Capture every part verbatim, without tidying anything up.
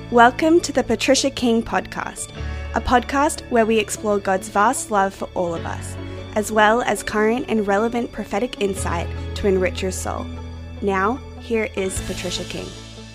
Welcome to the Patricia King Podcast, a podcast where we explore God's vast love for all of us, as well as current and relevant prophetic insight to enrich your soul. Now, here is Patricia King.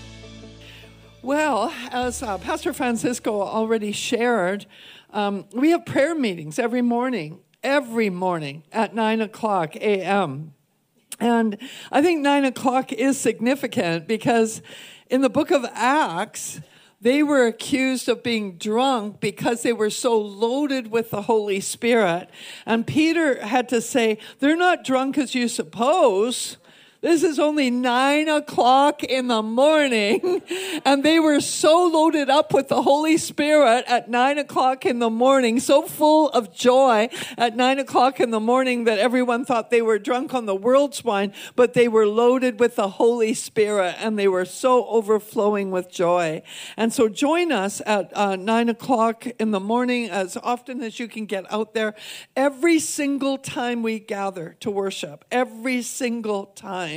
Well, as uh, Pastor Francisco already shared, um, we have prayer meetings every morning, every morning at nine o'clock a.m. And I think nine o'clock is significant because in the book of Acts, they were accused of being drunk because they were so loaded with the Holy Spirit. And Peter had to say, they're not drunk as you suppose. This is only nine o'clock in the morning, and they were so loaded up with the Holy Spirit at nine o'clock in the morning, so full of joy at nine o'clock in the morning that everyone thought they were drunk on the world's wine, but they were loaded with the Holy Spirit, and they were so overflowing with joy. And so join us at uh, nine o'clock in the morning as often as you can get out there. Every single time we gather to worship, every single time,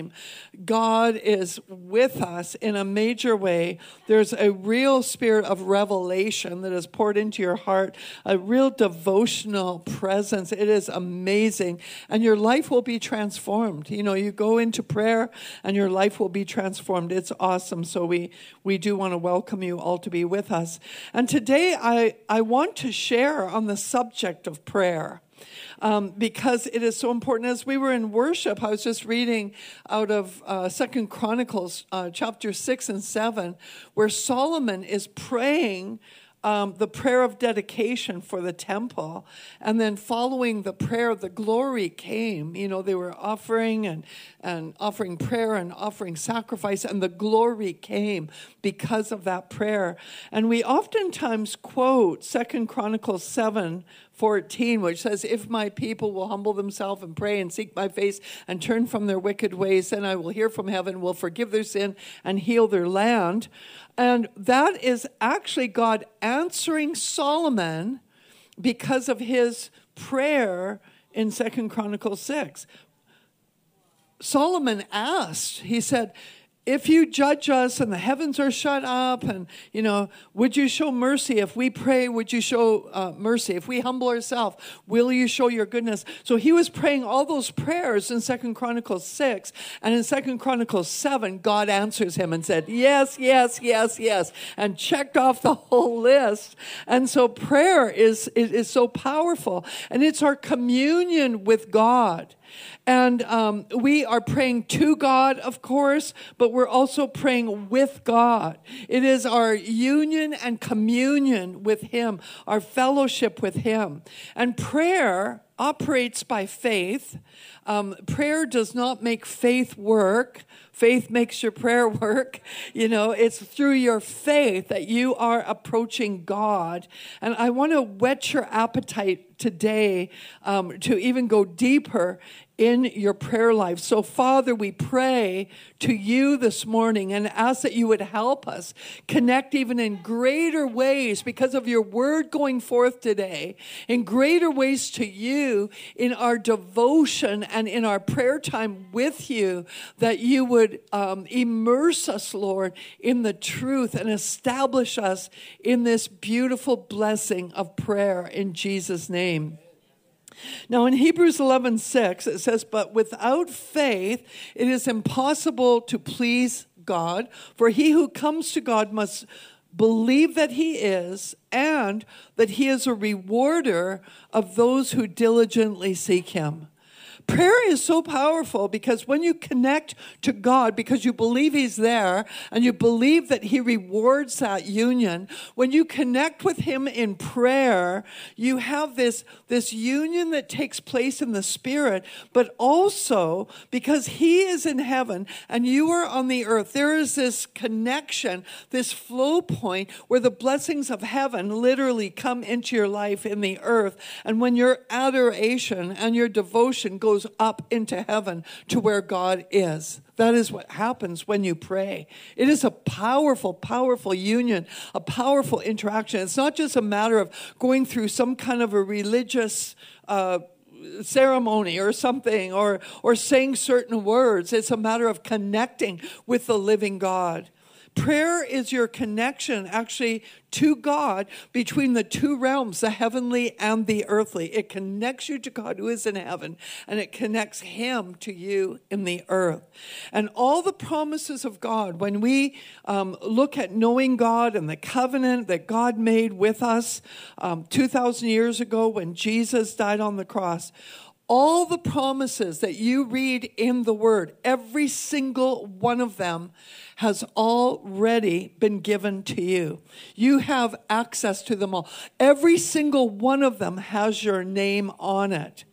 God is with us in a major way. There's a real spirit of revelation that is poured into your heart, a real devotional presence. It is amazing. And your life will be transformed. You know, you go into prayer and your life will be transformed. It's awesome. So we, we do want to welcome you all to be with us. And today I, I want to share on the subject of prayer. Um, because it is so important. As we were in worship, I was just reading out of uh, Second Chronicles uh, chapter six and seven, where Solomon is praying um, the prayer of dedication for the temple, and then following the prayer, the glory came. You know, they were offering and and offering prayer and offering sacrifice, and the glory came because of that prayer. And we oftentimes quote Second Chronicles seven fourteen, which says, if my people will humble themselves and pray and seek my face and turn from their wicked ways, then I will hear from heaven, will forgive their sin and heal their land. And that is actually God answering Solomon because of his prayer in Second Chronicles six. Solomon asked, he said, if you judge us and the heavens are shut up, and, you know, would you show mercy? If we pray, would you show uh, mercy? If we humble ourselves, will you show your goodness? So he was praying all those prayers in Second Chronicles six, and in Second Chronicles seven, God answers him and said, yes, yes, yes, yes, and checked off the whole list. And so prayer is, is, is so powerful, and it's our communion with God. And um, we are praying to God, of course, but we're also praying with God. It is our union and communion with Him, our fellowship with Him. And prayer operates by faith. Um, prayer does not make faith work. Faith makes your prayer work. You know, it's through your faith that you are approaching God. And I want to whet your appetite today um, to even go deeper in your prayer life. So, Father, we pray to you this morning and ask that you would help us connect even in greater ways because of your word going forth today, in greater ways to you in our devotion and in our prayer time with you, that you would um, immerse us, Lord, in the truth and establish us in this beautiful blessing of prayer in Jesus' name. Now in Hebrews eleven six, it says, but without faith, it is impossible to please God, for he who comes to God must believe that he is, and that he is a rewarder of those who diligently seek him. Prayer is so powerful because when you connect to God, because you believe He's there and you believe that He rewards that union, when you connect with Him in prayer, you have this, this union that takes place in the Spirit, but also because He is in heaven and you are on the earth, there is this connection, this flow point where the blessings of heaven literally come into your life in the earth. And when your adoration and your devotion goes up into heaven to where God is. That is what happens when you pray. It is a powerful, powerful union, a powerful interaction. It's not just a matter of going through some kind of a religious uh, ceremony or something, or or saying certain words. It's a matter of connecting with the living God. Prayer is your connection actually to God between the two realms, the heavenly and the earthly. It connects you to God who is in heaven, and it connects him to you in the earth. And all the promises of God, when we um, look at knowing God and the covenant that God made with us um, two thousand years ago when Jesus died on the cross, all the promises that you read in the Word, every single one of them has already been given to you. You have access to them all. Every single one of them has your name on it.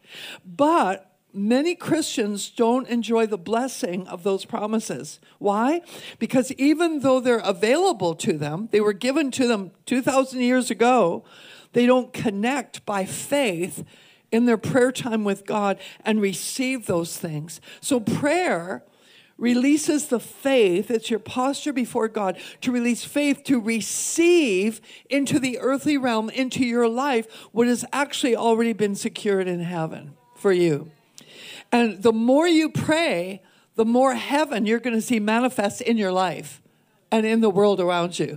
But many Christians don't enjoy the blessing of those promises. Why? Because even though they're available to them, they were given to them two thousand years ago, they don't connect by faith in their prayer time with God and receive those things. So prayer releases the faith. It's your posture before God to release faith to receive into the earthly realm, into your life, what has actually already been secured in heaven for you. And the more you pray, the more heaven you're going to see manifest in your life and in the world around you.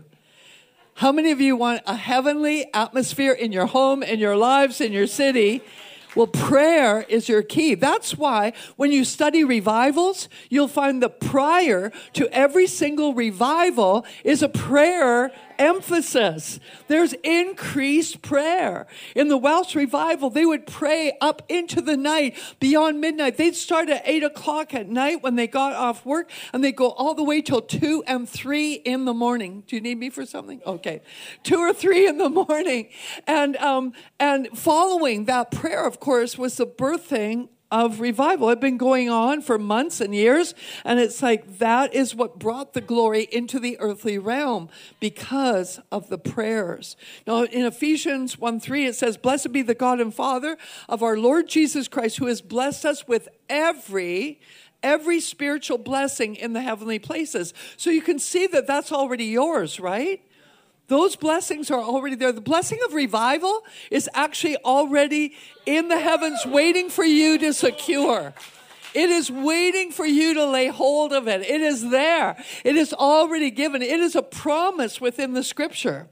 How many of you want a heavenly atmosphere in your home, in your lives, in your city? Well, prayer is your key. That's why when you study revivals, you'll find the prior to every single revival is a prayer emphasis. There's increased prayer. In the Welsh revival, they would pray up into the night, beyond midnight. They'd start at eight o'clock at night when they got off work, and they'd go all the way till two and three in the morning. Do you need me for something? Okay. Two or three in the morning. And, um, and following that prayer, of course, was the birthing of revival. It had been going on for months and years, and it's like that is what brought the glory into the earthly realm because of the prayers. Now, in Ephesians one three, it says, "Blessed be the God and Father of our Lord Jesus Christ, who has blessed us with every every spiritual blessing in the heavenly places." So you can see that that's already yours, right? Those blessings are already there. The blessing of revival is actually already in the heavens waiting for you to secure. It is waiting for you to lay hold of it. It is there. It is already given. It is a promise within the scripture.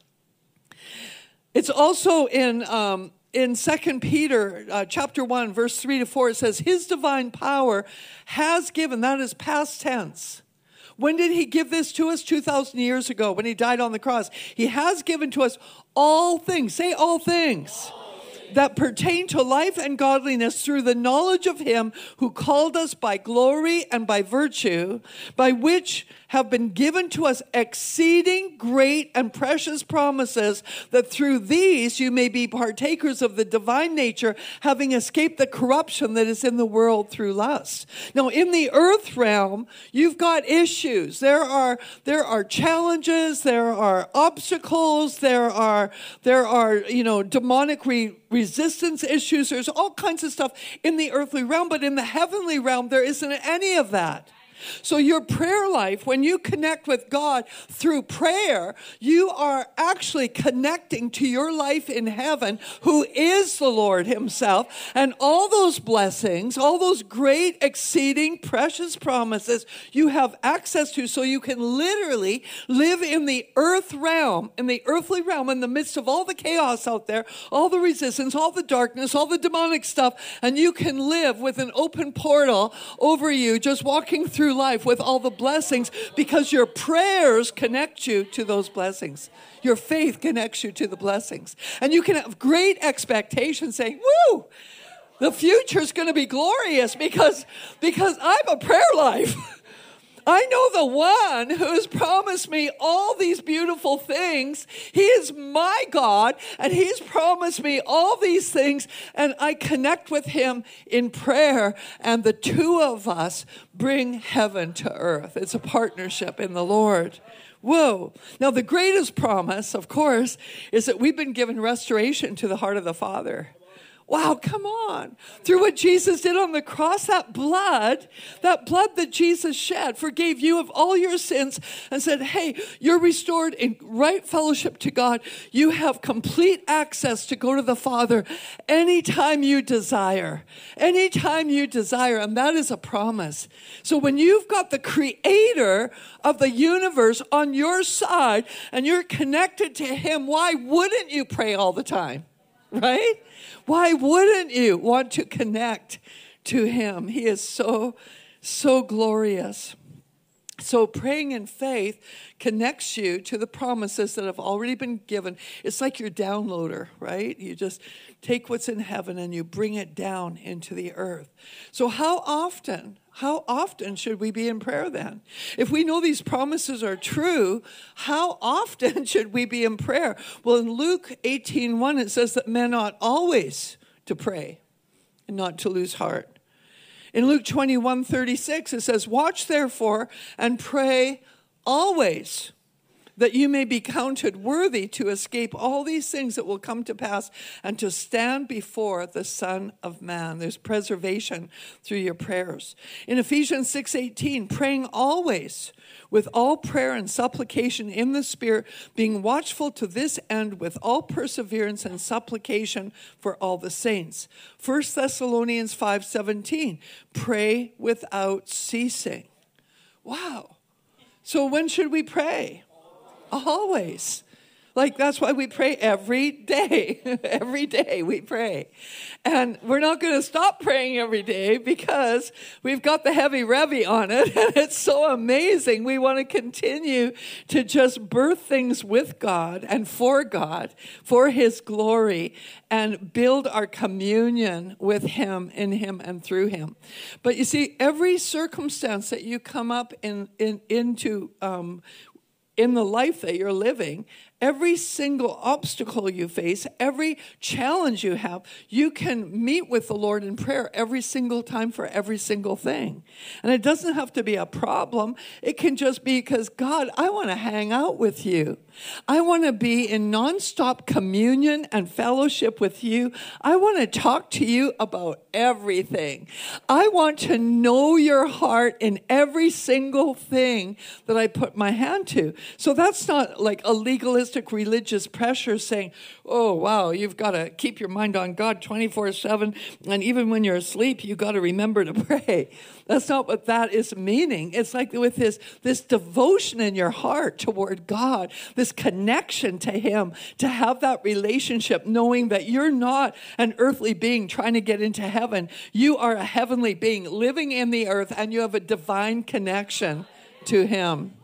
It's also in um, in Second Peter uh, chapter one, verse three to four. It says, "His divine power has given," that is past tense. When did he give this to us? two thousand years ago when he died on the cross. He has given to us all things. Say all things. That pertain to life and godliness through the knowledge of him who called us by glory and by virtue, by which have been given to us exceeding great and precious promises, that through these you may be partakers of the divine nature, having escaped the corruption that is in the world through lust. Now, in the earth realm, you've got issues. There are there are challenges. There are obstacles. There are there are you know demonic re- resistance issues. There's all kinds of stuff in the earthly realm, but in the heavenly realm, there isn't any of that. So your prayer life, when you connect with God through prayer, you are actually connecting to your life in heaven, who is the Lord himself. And all those blessings, all those great, exceeding, precious promises you have access to, so you can literally live in the earth realm, in the earthly realm, in the midst of all the chaos out there, all the resistance, all the darkness, all the demonic stuff, and you can live with an open portal over you, just walking through life with all the blessings, because your prayers connect you to those blessings. Your faith connects you to the blessings. And you can have great expectations saying, woo, the future's going to be glorious because, because I have a prayer life. I know the one who's promised me all these beautiful things. He is my God, and he's promised me all these things, and I connect with him in prayer, and the two of us bring heaven to earth. It's a partnership in the Lord. Whoa. Now, the greatest promise, of course, is that we've been given restoration to the heart of the Father. Wow, come on. Through what Jesus did on the cross, that blood, that blood that Jesus shed forgave you of all your sins and said, hey, you're restored in right fellowship to God. You have complete access to go to the Father anytime you desire. Anytime you desire, and that is a promise. So when you've got the creator of the universe on your side and you're connected to him, why wouldn't you pray all the time? Right? Why wouldn't you want to connect to him? He is so, so glorious. So praying in faith connects you to the promises that have already been given. It's like your downloader, right? You just take what's in heaven and you bring it down into the earth. So how often, how often should we be in prayer then? If we know these promises are true, how often should we be in prayer? Well, in Luke eighteen one, it says that men ought always to pray and not to lose heart. In Luke twenty-one thirty-six, it says, watch therefore and pray always, that you may be counted worthy to escape all these things that will come to pass and to stand before the Son of Man. There's preservation through your prayers. In Ephesians six eighteen, praying always with all prayer and supplication in the Spirit, being watchful to this end with all perseverance and supplication for all the saints. First Thessalonians five seventeen, pray without ceasing. Wow. So when should we pray? Always. Like, that's why we pray every day. Every day we pray. And we're not going to stop praying every day because we've got the heavy revy on it. And it's so amazing. We want to continue to just birth things with God and for God, for his glory, and build our communion with him, in him, and through him. But you see, every circumstance that you come up in, in into um in the life that you're living, every single obstacle you face, every challenge you have, you can meet with the Lord in prayer every single time for every single thing. And it doesn't have to be a problem. It can just be because, God, I want to hang out with you. I want to be in nonstop communion and fellowship with you. I want to talk to you about everything. I want to know your heart in every single thing that I put my hand to. So that's not like a legalistic religious pressure saying, oh, wow, you've got to keep your mind on God twenty-four seven. And even when you're asleep, you've got to remember to pray. That's not what that is meaning. It's like with this, this devotion in your heart toward God, this connection to him, to have that relationship, knowing that you're not an earthly being trying to get into heaven. You are a heavenly being living in the earth, and you have a divine connection to him.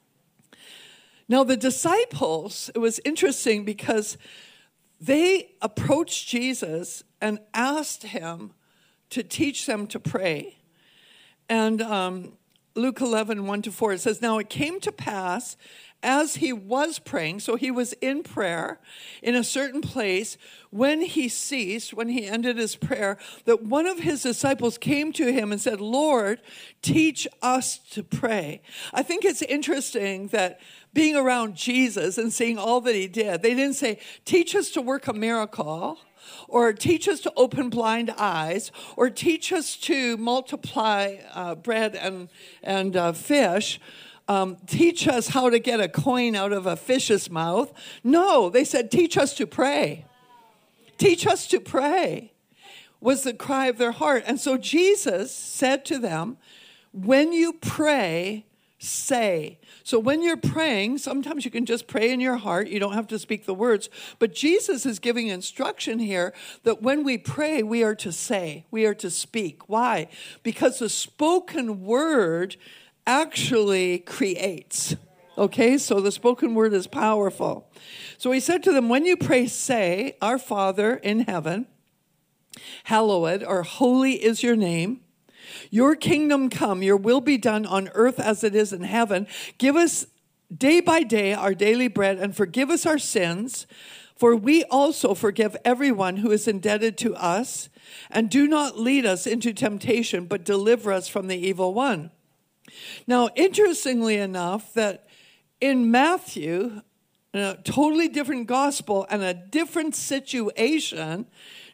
Now, the disciples, it was interesting because they approached Jesus and asked him to teach them to pray. And um, Luke eleven, one to four, it says, now it came to pass as he was praying, so he was in prayer in a certain place, when he ceased, when he ended his prayer, that one of his disciples came to him and said, Lord, teach us to pray. I think it's interesting that being around Jesus and seeing all that he did, they didn't say, teach us to work a miracle, or teach us to open blind eyes, or teach us to multiply uh, bread and, and uh, fish. Um, teach us how to get a coin out of a fish's mouth. No, they said, teach us to pray. Teach us to pray was the cry of their heart. And so Jesus said to them, when you pray, say. So when you're praying, sometimes you can just pray in your heart. You don't have to speak the words. But Jesus is giving instruction here that when we pray, we are to say, we are to speak. Why? Because the spoken word actually creates. Okay, so the spoken word is powerful. So he said to them, when you pray, say, our Father in heaven, hallowed or holy is your name. Your kingdom come, your will be done on earth as it is in heaven. Give us day by day our daily bread, and forgive us our sins, for we also forgive everyone who is indebted to us. And do not lead us into temptation, but deliver us from the evil one. Now, interestingly enough, that in Matthew, in a totally different gospel and a different situation,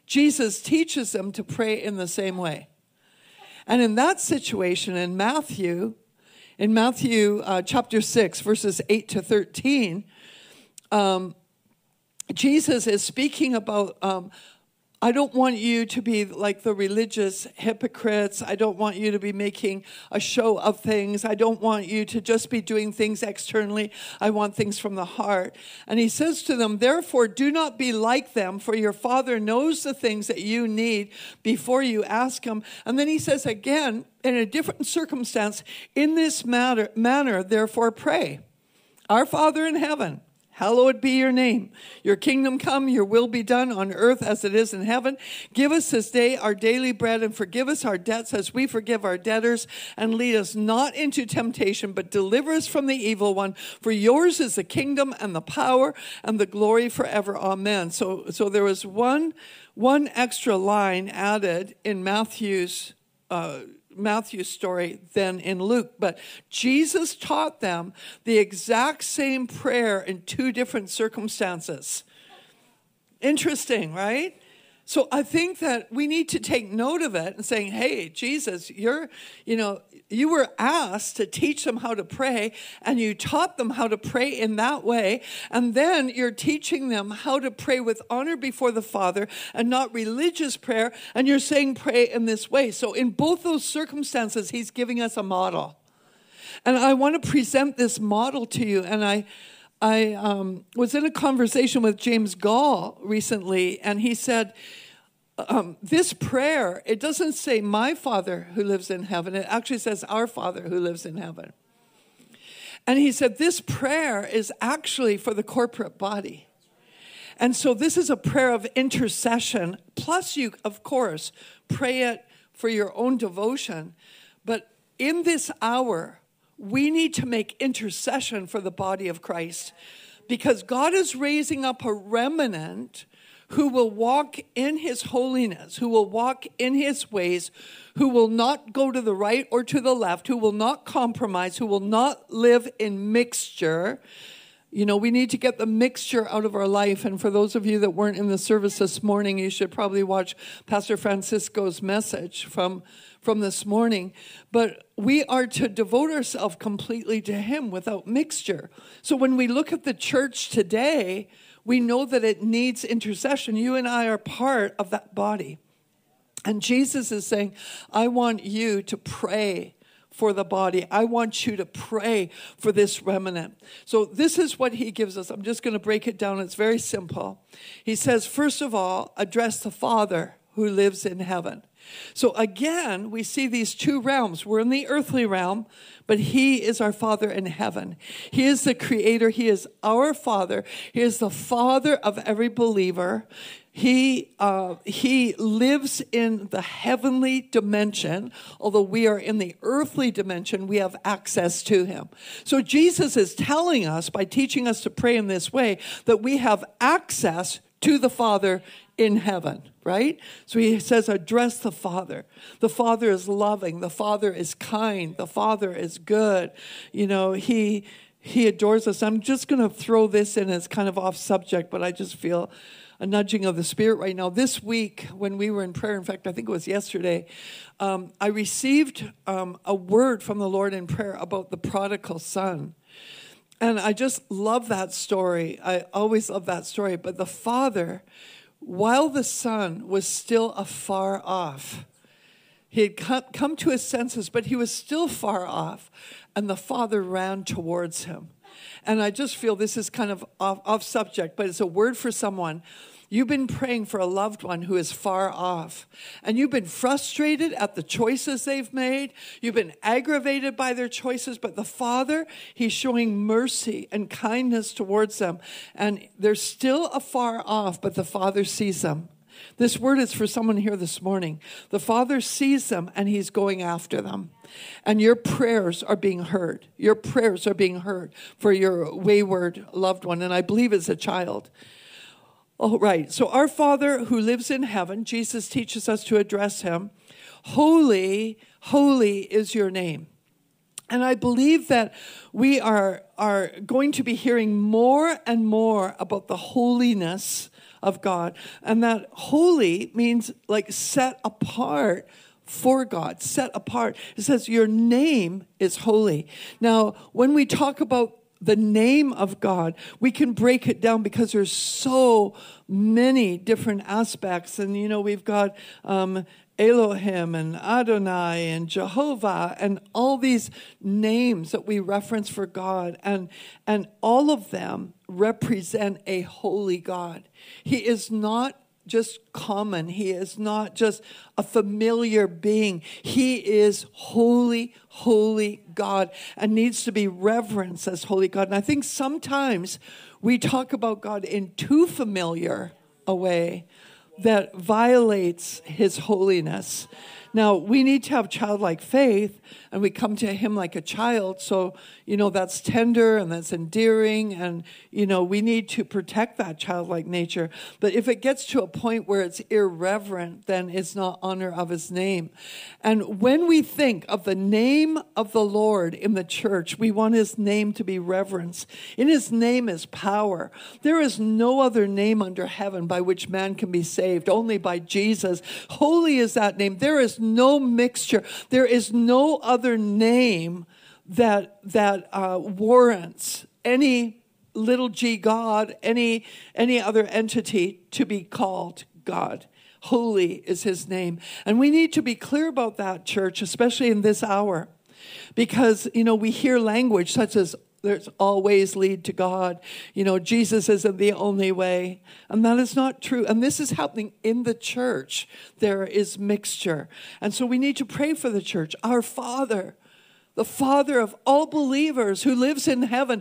Jesus teaches them to pray in the same way. And in that situation, in Matthew, in Matthew uh, chapter six, verses eight to thirteen, um, Jesus is speaking about, um, I don't want you to be like the religious hypocrites. I don't want you to be making a show of things. I don't want you to just be doing things externally. I want things from the heart. And he says to them, therefore, do not be like them, for your Father knows the things that you need before you ask him. And then he says again, in a different circumstance, in this matter, manner, therefore pray. Our Father in heaven, hallowed be your name. Your kingdom come, your will be done on earth as it is in heaven. Give us this day our daily bread, and forgive us our debts as we forgive our debtors. And lead us not into temptation, but deliver us from the evil one. For yours is the kingdom and the power and the glory forever. Amen. So, so there was one, one extra line added in Matthew's uh Matthew's story than in Luke. But Jesus taught them the exact same prayer in two different circumstances. Interesting, right? So I think that we need to take note of it and saying, hey, Jesus, you're, you know, you were asked to teach them how to pray, and you taught them how to pray in that way. And then you're teaching them how to pray with honor before the Father and not religious prayer. And you're saying pray in this way. So in both those circumstances, he's giving us a model. And I want to present this model to you. And I, I um, was in a conversation with James Gall recently, and he said, um, this prayer, it doesn't say my Father who lives in heaven. It actually says our Father who lives in heaven. And he said this prayer is actually for the corporate body. And so this is a prayer of intercession. Plus you, of course, pray it for your own devotion. But in this hour, we need to make intercession for the body of Christ, because God is raising up a remnant who will walk in his holiness, who will walk in his ways, who will not go to the right or to the left, who will not compromise, who will not live in mixture. You know, we need to get the mixture out of our life. And for those of you that weren't in the service this morning, you should probably watch Pastor Francisco's message from from this morning. But we are to devote ourselves completely to him without mixture. So when we look at the church today, we know that it needs intercession. You and I are part of that body. And Jesus is saying, I want you to pray for the body. I want you to pray for this remnant. So this is what he gives us. I'm just going to break it down. It's very simple. He says, first of all, address the Father who lives in heaven. So again, we see these two realms. We're in the earthly realm, but he is our Father in heaven. He is the creator. He is our Father. He is the Father of every believer. He uh, he lives in the heavenly dimension. Although we are in the earthly dimension, we have access to him. So Jesus is telling us, by teaching us to pray in this way, that we have access to the Father in heaven, right? So he says, address the Father. The Father is loving. The Father is kind. The Father is good. You know, he he adores us. I'm just going to throw this in as kind of off subject, but I just feel a nudging of the Spirit right now. This week, when we were in prayer, in fact, I think it was yesterday, um, I received um, a word from the Lord in prayer about the prodigal son. And I just love that story. I always love that story. But the father, while the son was still afar off, he had come to his senses, but he was still far off. And the father ran towards him. And I just feel this is kind of off, off subject, but it's a word for someone. You've been praying for a loved one who is far off, and you've been frustrated at the choices they've made. You've been aggravated by their choices, but the Father, he's showing mercy and kindness towards them, and they're still afar off, but the Father sees them. This word is for someone here this morning. The Father sees them, and he's going after them. And your prayers are being heard. Your prayers are being heard for your wayward loved one, and I believe it's a child. All right, so our Father who lives in heaven, Jesus teaches us to address him. Holy, holy is your name. And I believe that we are, are going to be hearing more and more about the holiness of God. And that holy means like set apart for God, set apart. It says your name is holy. Now, when we talk about the name of God, we can break it down because there's so many different aspects. And, you know, we've got um, Elohim and Adonai and Jehovah and all these names that we reference for God. And, and all of them represent a holy God. He is not just common. He is not just a familiar being. He is holy, holy God and needs to be reverenced as holy God. And I think sometimes we talk about God in too familiar a way that violates his holiness. Now, we need to have childlike faith, and we come to him like a child. So, you know, that's tender and that's endearing, and, you know, we need to protect that childlike nature. But if it gets to a point where it's irreverent, then it's not honor of his name. And when we think of the name of the Lord in the church, we want his name to be reverenced. In his name is power. There is no other name under heaven by which man can be saved, only by Jesus. Holy is that name. There is no mixture. There is no other name that that uh, warrants any little g God, any any other entity to be called God. Holy is his name. And we need to be clear about that, church, especially in this hour. Because, you know, we hear language such as there's always lead to God. You know, Jesus isn't the only way. And that is not true. And this is happening in the church. There is mixture. And so we need to pray for the church. Our Father, the Father of all believers who lives in heaven,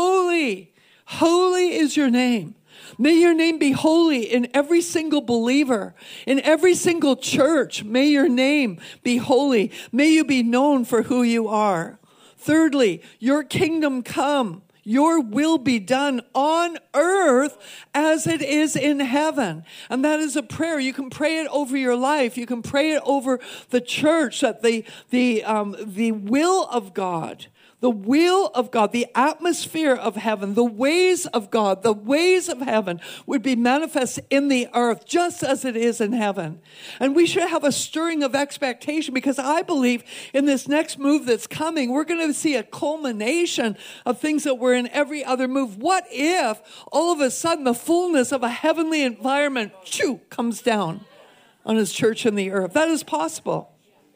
holy, holy is your name. May your name be holy in every single believer, in every single church. May your name be holy. May you be known for who you are. Thirdly, your kingdom come, your will be done on earth as it is in heaven. And that is a prayer. You can pray it over your life. You can pray it over the church, that the, the, um, the will of God, the will of God, the atmosphere of heaven, the ways of God, the ways of heaven would be manifest in the earth just as it is in heaven. And we should have a stirring of expectation, because I believe in this next move that's coming, we're going to see a culmination of things that were in every other move. What if all of a sudden the fullness of a heavenly environment shoo, comes down on his church in the earth? That is possible.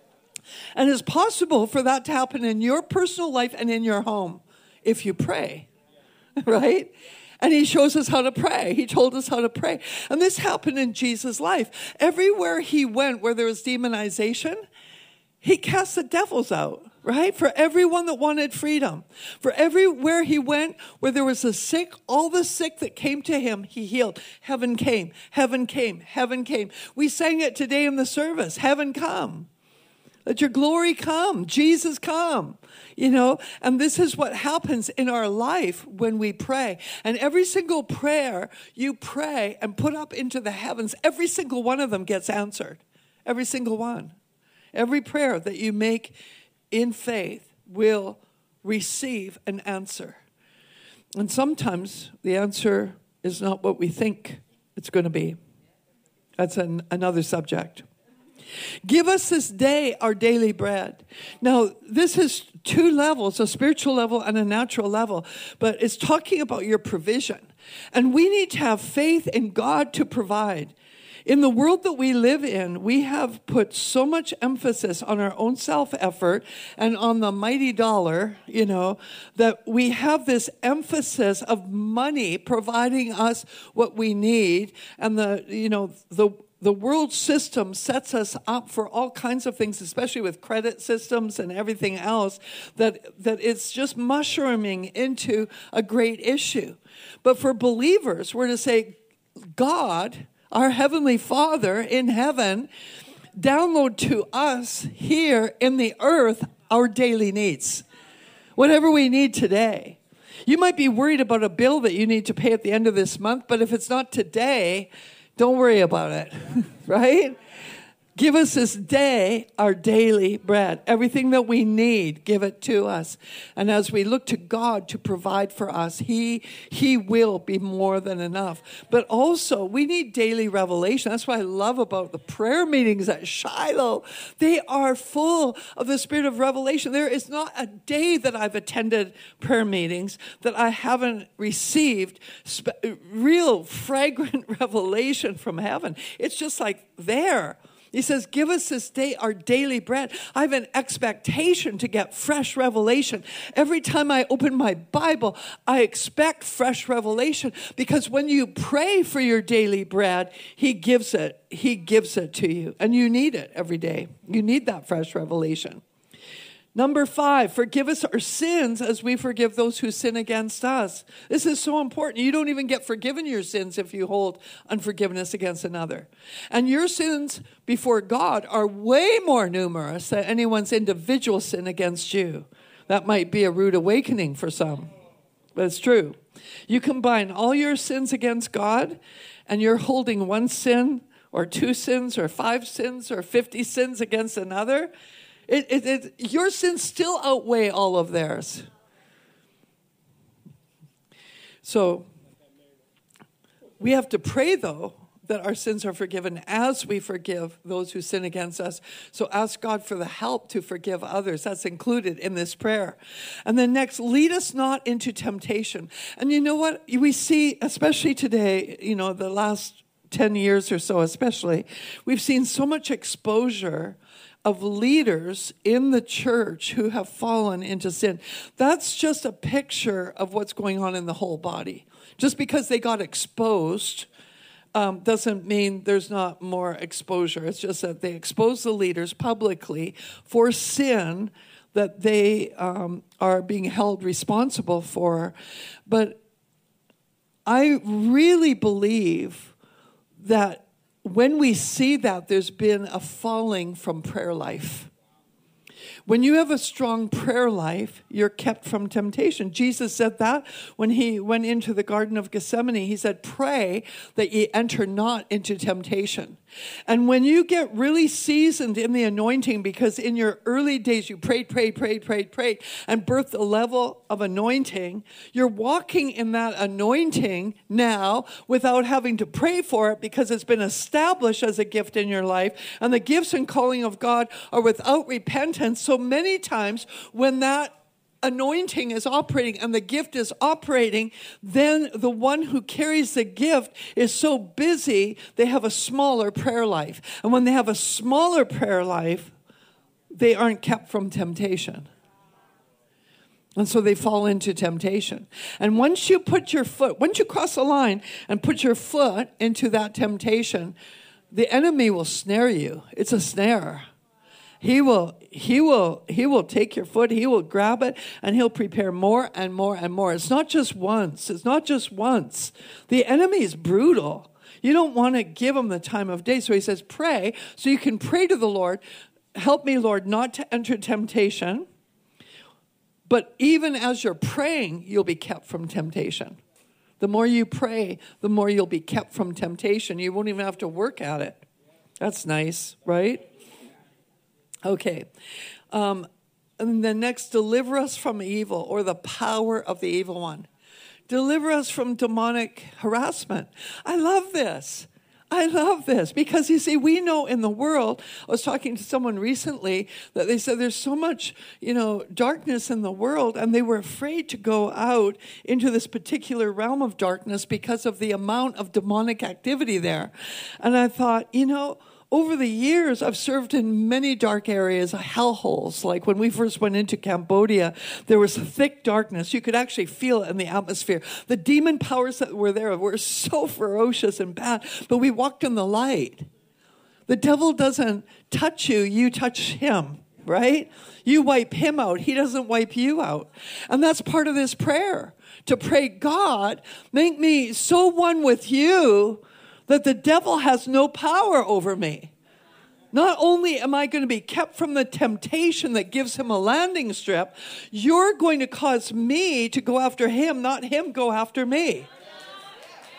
And it's possible for that to happen in your personal life and in your home if you pray, right? And he shows us how to pray. He told us how to pray. And this happened in Jesus' life. Everywhere he went where there was demonization, he cast the devils out, right? For everyone that wanted freedom. For everywhere he went where there was a sick, all the sick that came to him, he healed. Heaven came, heaven came, heaven came. We sang it today in the service, heaven come. Let your glory come. Jesus come. You know, and this is what happens in our life when we pray. And every single prayer you pray and put up into the heavens, every single one of them gets answered. Every single one. Every prayer that you make in faith will receive an answer. And sometimes the answer is not what we think it's going to be. That's an, another subject. Give us this day our daily bread. Now, this is two levels, a spiritual level and a natural level, but it's talking about your provision. And we need to have faith in God to provide. In the world that we live in, we have put so much emphasis on our own self-effort and on the mighty dollar, you know, that we have this emphasis of money providing us what we need. And the, you know, the The world system sets us up for all kinds of things, especially with credit systems and everything else, that, that it's just mushrooming into a great issue. But for believers, we're to say, God, our Heavenly Father in heaven, download to us here in the earth our daily needs. Whatever we need today. You might be worried about a bill that you need to pay at the end of this month, but if it's not today, don't worry about it, right? Give us this day our daily bread. Everything that we need, give it to us. And as we look to God to provide for us, He, he will be more than enough. But also, we need daily revelation. That's what I love about the prayer meetings at Shiloh. They are full of the spirit of revelation. There is not a day that I've attended prayer meetings that I haven't received sp- real fragrant revelation from heaven. It's just like there. He says, give us this day our daily bread. I have an expectation to get fresh revelation. Every time I open my Bible, I expect fresh revelation, because when you pray for your daily bread, He gives it. He gives it to you, and you need it every day. You need that fresh revelation. Number five, forgive us our sins as we forgive those who sin against us. This is so important. You don't even get forgiven your sins if you hold unforgiveness against another. And your sins before God are way more numerous than anyone's individual sin against you. That might be a rude awakening for some, but it's true. You combine all your sins against God, and you're holding one sin or two sins or five sins or fifty sins against another. It, it, it, your sins still outweigh all of theirs. So we have to pray, though, that our sins are forgiven as we forgive those who sin against us. So ask God for the help to forgive others. That's included in this prayer. And then next, lead us not into temptation. And you know what? We see, especially today, you know, the last ten years or so especially, we've seen so much exposure of leaders in the church who have fallen into sin. That's just a picture of what's going on in the whole body. Just because they got exposed um, doesn't mean there's not more exposure. It's just that they expose the leaders publicly for sin that they um, are being held responsible for. But I really believe that when we see that, there's been a falling from prayer life. When you have a strong prayer life, you're kept from temptation. Jesus said that when he went into the Garden of Gethsemane. He said, pray that ye enter not into temptation. And when you get really seasoned in the anointing, because in your early days you prayed, prayed, prayed, prayed, prayed, and birthed a level of anointing, you're walking in that anointing now without having to pray for it, because it's been established as a gift in your life. And the gifts and calling of God are without repentance. So many times when that anointing is operating and the gift is operating, then the one who carries the gift is so busy, they have a smaller prayer life. And when they have a smaller prayer life, they aren't kept from temptation. And so they fall into temptation. And once you put your foot, once you cross the line and put your foot into that temptation, the enemy will snare you. It's a snare. He will, he will, he will take your foot, he will grab it, and he'll prepare more and more and more. It's not just once. It's not just once. The enemy is brutal. You don't want to give him the time of day. So he says, pray. So you can pray to the Lord, help me, Lord, not to enter temptation. But even as you're praying, you'll be kept from temptation. The more you pray, the more you'll be kept from temptation. You won't even have to work at it. That's nice, right? Okay. Um, and then next, deliver us from evil, or the power of the evil one. Deliver us from demonic harassment. I love this. I love this because, you see, we know in the world, I was talking to someone recently that they said there's so much, you know, darkness in the world, and they were afraid to go out into this particular realm of darkness because of the amount of demonic activity there. And I thought, you know, over the years, I've served in many dark areas, hellholes. Like when we first went into Cambodia, there was a thick darkness. You could actually feel it in the atmosphere. The demon powers that were there were so ferocious and bad, but we walked in the light. The devil doesn't touch you, you touch him, right? You wipe him out, he doesn't wipe you out. And that's part of this prayer, to pray, God, make me so one with you that the devil has no power over me. Not only am I going to be kept from the temptation that gives him a landing strip, you're going to cause me to go after him, not him go after me.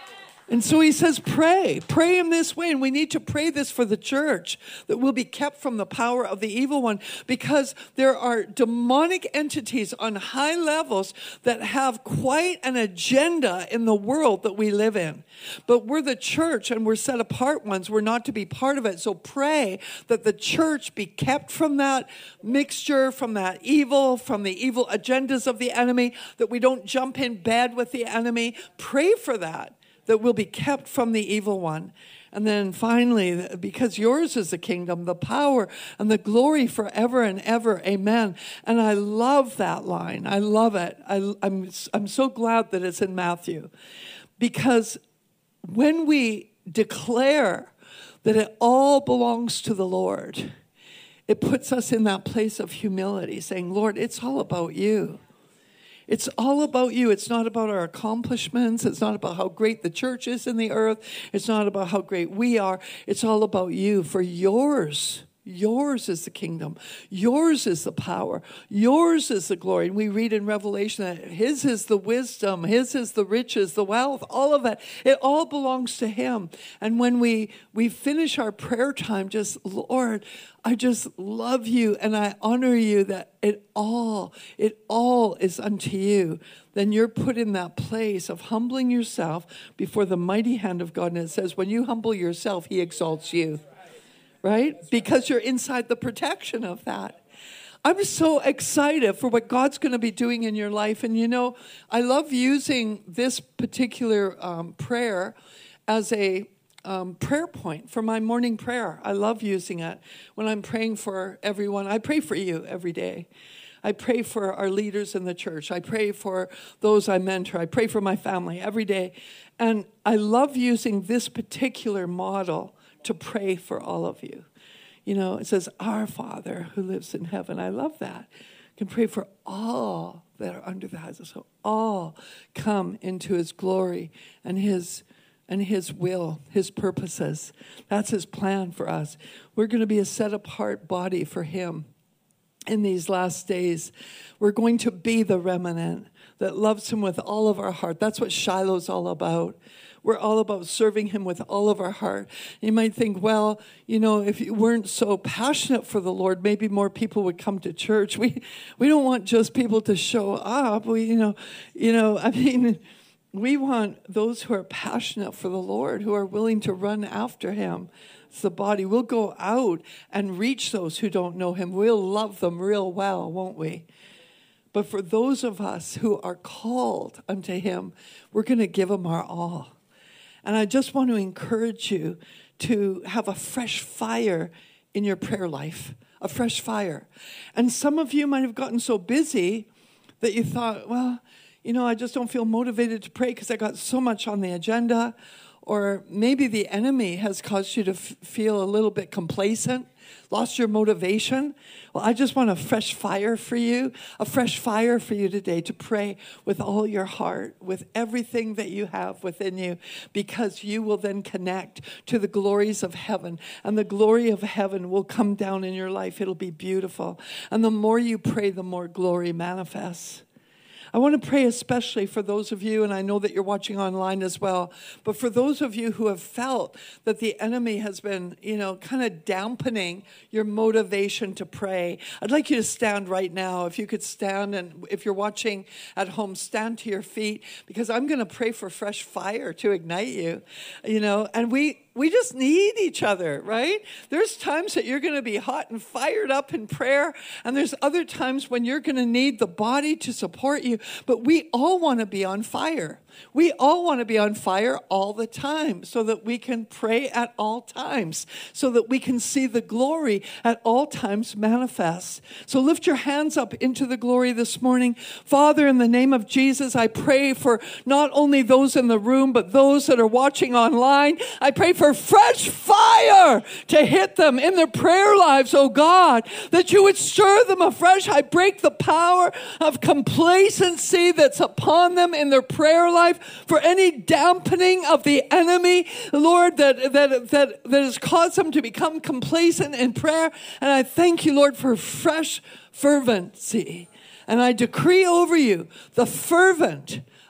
And so he says, pray. Pray in this way. And we need to pray this for the church, that we'll be kept from the power of the evil one, because there are demonic entities on high levels that have quite an agenda in the world that we live in. But we're the church and we're set apart ones. We're not to be part of it. So pray that the church be kept from that mixture, from that evil, from the evil agendas of the enemy, that we don't jump in bed with the enemy. Pray for that. That will be kept from the evil one. And then finally, because yours is the kingdom, the power, and the glory forever and ever. Amen. And I love that line. I love it. I, I'm, I'm so glad that it's in Matthew. Because when we declare that it all belongs to the Lord, it puts us in that place of humility, saying, Lord, it's all about you. It's all about you. It's not about our accomplishments. It's not about how great the church is in the earth. It's not about how great we are. It's all about you. For yours, yours is the kingdom. Yours is the power. Yours is the glory. And we read in Revelation that his is the wisdom. His is the riches, the wealth, all of it. It all belongs to him. And when we, we finish our prayer time, just, Lord, I just love you and I honor you that it all, it all is unto you. Then you're put in that place of humbling yourself before the mighty hand of God. And it says, when you humble yourself, he exalts you. Right? Because you're inside the protection of that. I'm so excited for what God's going to be doing in your life. And you know, I love using this particular um, prayer as a um, prayer point for my morning prayer. I love using it when I'm praying for everyone. I pray for you every day. I pray for our leaders in the church. I pray for those I mentor. I pray for my family every day. And I love using this particular model to pray for all of you. You know, it says, our Father who lives in heaven. I love that. You can pray for all that are under the heavens. So all come into his glory and his and his will, his purposes. That's his plan for us. We're going to be a set-apart body for him in these last days. We're going to be the remnant that loves him with all of our heart. That's what Shiloh's all about. We're all about serving him with all of our heart. You might think, well, you know, if you weren't so passionate for the Lord, maybe more people would come to church. We we don't want just people to show up. We, you know, you know, I mean, we want those who are passionate for the Lord, who are willing to run after him. It's the body. We'll go out and reach those who don't know him. We'll love them real well, won't we? But for those of us who are called unto him, we're going to give him our all. And I just want to encourage you to have a fresh fire in your prayer life, a fresh fire. And some of you might have gotten so busy that you thought, well, you know, I just don't feel motivated to pray because I got so much on the agenda. Or maybe the enemy has caused you to f- feel a little bit complacent, lost your motivation. Well, I just want a fresh fire for you, a fresh fire for you today to pray with all your heart, with everything that you have within you, because you will then connect to the glories of heaven, and the glory of heaven will come down in your life. It'll be beautiful. And the more you pray, the more glory manifests. I want to pray especially for those of you, and I know that you're watching online as well, but for those of you who have felt that the enemy has been, you know, kind of dampening your motivation to pray. I'd like you to stand right now. If you could stand, and if you're watching at home, stand to your feet, because I'm going to pray for fresh fire to ignite you, you know, and we We just need each other, right? There's times that you're going to be hot and fired up in prayer, and there's other times when you're going to need the body to support you, but we all want to be on fire. We all want to be on fire all the time so that we can pray at all times, so that we can see the glory at all times manifest. So lift your hands up into the glory this morning. Father, in the name of Jesus, I pray for not only those in the room, but those that are watching online. I pray for fresh fire to hit them in their prayer lives, oh God, that you would stir them afresh. I break the power of complacency that's upon them in their prayer life. For any dampening of the enemy, Lord, that, that, that, that has caused them to become complacent in prayer. And I thank you, Lord, for fresh fervency. And I decree over you the fervent,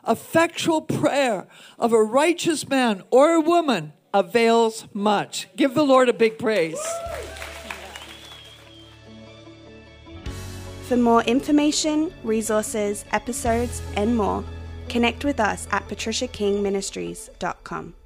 effectual prayer of a righteous man or a woman avails much. Give the Lord a big praise. For more information, resources, episodes, and more, connect with us at patricia king ministries dot com.